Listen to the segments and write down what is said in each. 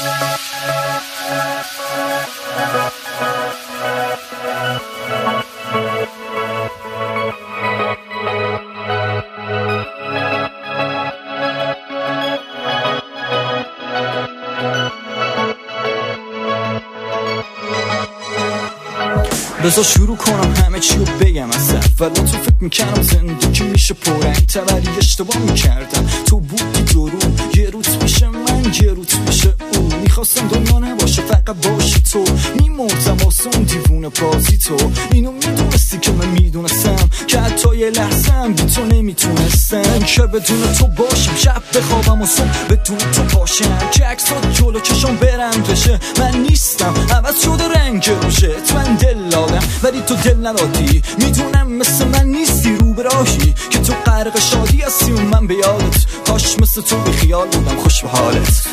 بذار شروع کنم همه چی رو بگم از اول. تو فکر میکردم زندگی میشه پررنگ‌تر ولی اشتباه میکردم. تو بودی درون یه روز میشه من یه روز میشه او. میخواستم دنیا نباشه فقط باشی تو. میمردم واسه اون دیوونه بازی تو. اینو میدونستی که من میدونستم که حتی یه لحظه هم بی تو نمیتونستم که بدون تو باشم. شب بخوابم و صبح بدون تو باشم که عکسات جلو چشم برم بشه. من نیستم عوض شده رنگ روشت. من دل دادم ولی تو دل ندادی. میدونم مثل من نیستی رو به راهی که تو غرق شادی هستی و من به یادت. کاش مثل تو بی خیال بودم خوش به حالت.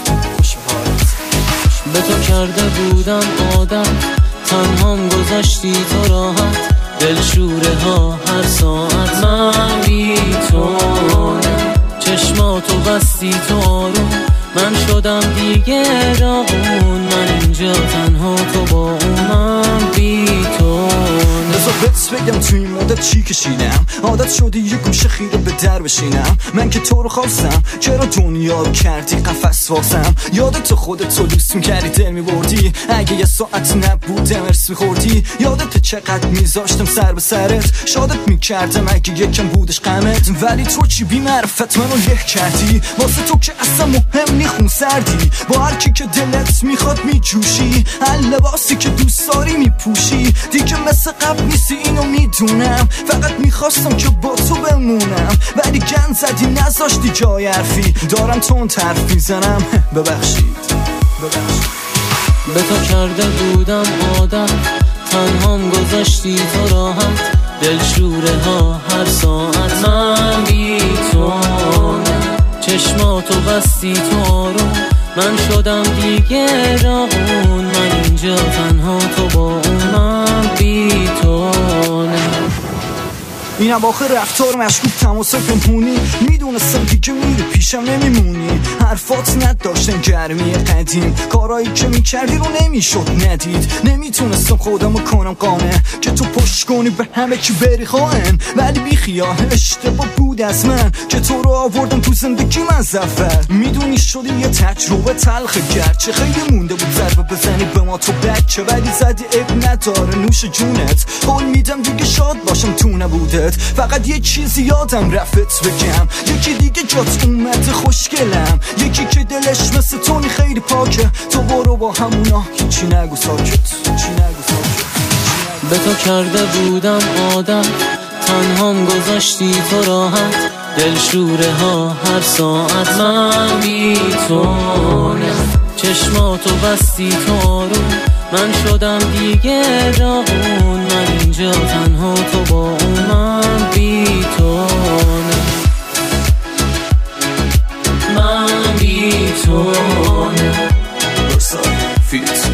به تو کرده بودم آدم تنهام گذاشتی تو راحت. دلشوره ها هر ساعت من بی تو. چشماتو بستی تو آروم من شدم دیگه داغون. من اینجا تنها تو با اون من بی تو. بذار بهت بگم توی این مدت چی کشیدم. عادت شده یه گوشه خیره به در بشینم. من که تو رو خواستم چرا دنیا رو کردی قفس واسم. یادت خودت تو دوست میکردی دل میبردی. اگه یه ساعت نبودم ارس میخوردی. یادت چقدر میذاشتم سر به سرت. شادت میکردم اگه یکم بودش غمت. ولی تو چی بی معرفت منو له کردی. واسه تو که اصلا مهم نی خون سردی. با هر کی که دلت میخواد میجوشی. هر لباسی که دوست داری میپوشی. دیگه مثل قبل نیستی اینو میدونم. فقط میخواستم که با تو بمونم ولی گند زدی نذاشتی جای حرفی. دارم تون طرف میزنم ببخشید. به تو کرده بودم آدم تنهام گذاشتی تو راحت. دلشوره ها هر ساعت من بی تو. چشماتو بستی تو آروم من شدم دیگه داغون. من اینجا تنها تو با اون من بی تو. این اواخر رفتار مشکوک تماس پنهونی. میدونستم دیگه میری پیشم نمیمونی. حرفات نداشتن گرمی قدیم. کارایی که میکردی رو نمیشد ندید. نمیتونستم خودمو کنم قانع که تو پشت کنی به همه کی بری خواهن. ولی بی خیال اشتباه بود از من که تو رو آوردم تو زندگی من زفر. میدونی شدی یه تجربه تلخ گرچه خیلی مونده بود ضربه بزنی به ما تو بچه. ولی زدی اب نداره نوش جونت. قول میدم دیگه شاد باشم تو نبوده. فقط یه چیزی یادم رفت بگم. یکی دیگه جات اومده خوشگلم. یکی که دلش مثل تونی خیلی پاکه. تو برو با همونا هیچی نگو ساکت. به تو کرده بودم آدم تنهام گذاشتی تو راحت. دلشوره ها هر ساعت من بی تو. چشماتو بستی تو آروم من شدم دیگه داغون. من اینجا تنها تو با اون من بی تو. من بی تو. فیت